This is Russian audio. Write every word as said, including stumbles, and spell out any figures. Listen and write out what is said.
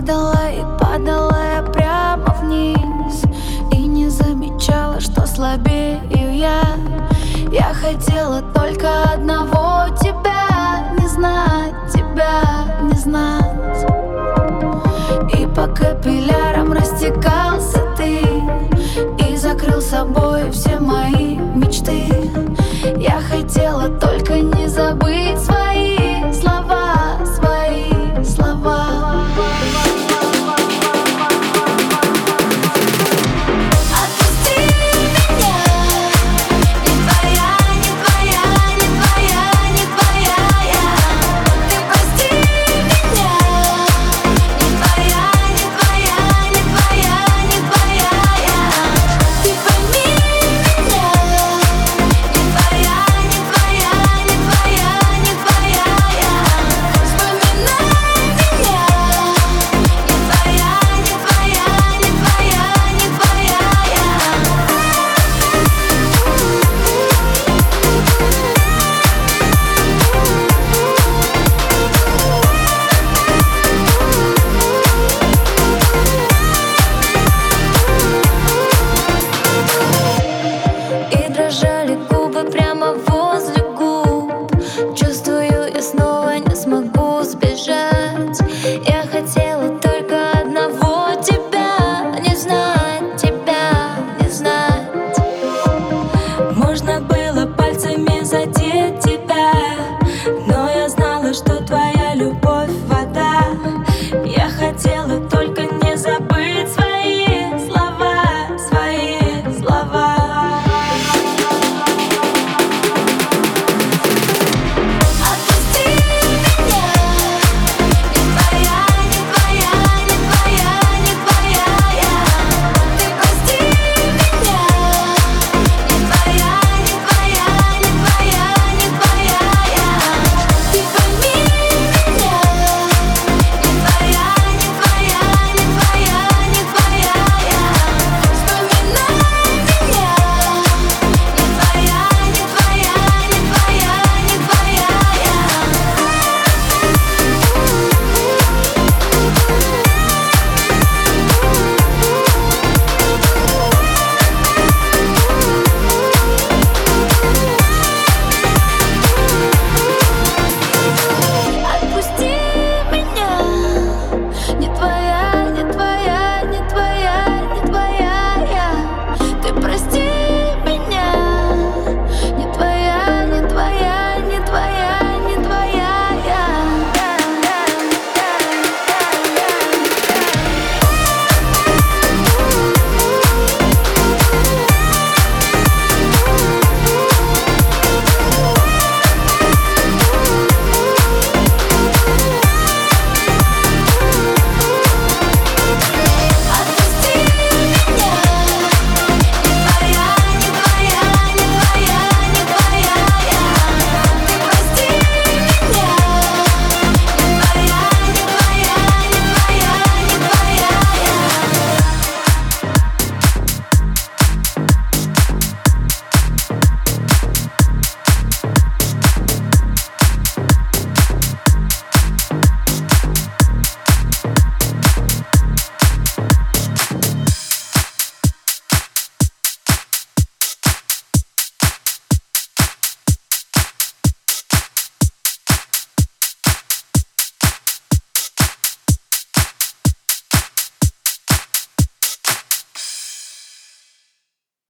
Падала и падала я прямо вниз, и не замечала, что слабею я. Я хотела только одного — тебя не знать, тебя не знать. И по капиллярам растекался ты, и закрыл собой все мои мечты. Я хотела только не забыть свои слова, свои слова. Дрожали губы прямо возле губ. Чувствую, я снова не смогу сбежать. Я хотела только одного — тебя не знать, тебя не знать. Можно было пальцами задеть тебя, но я знала, что твоя любовь — вода. Я хотела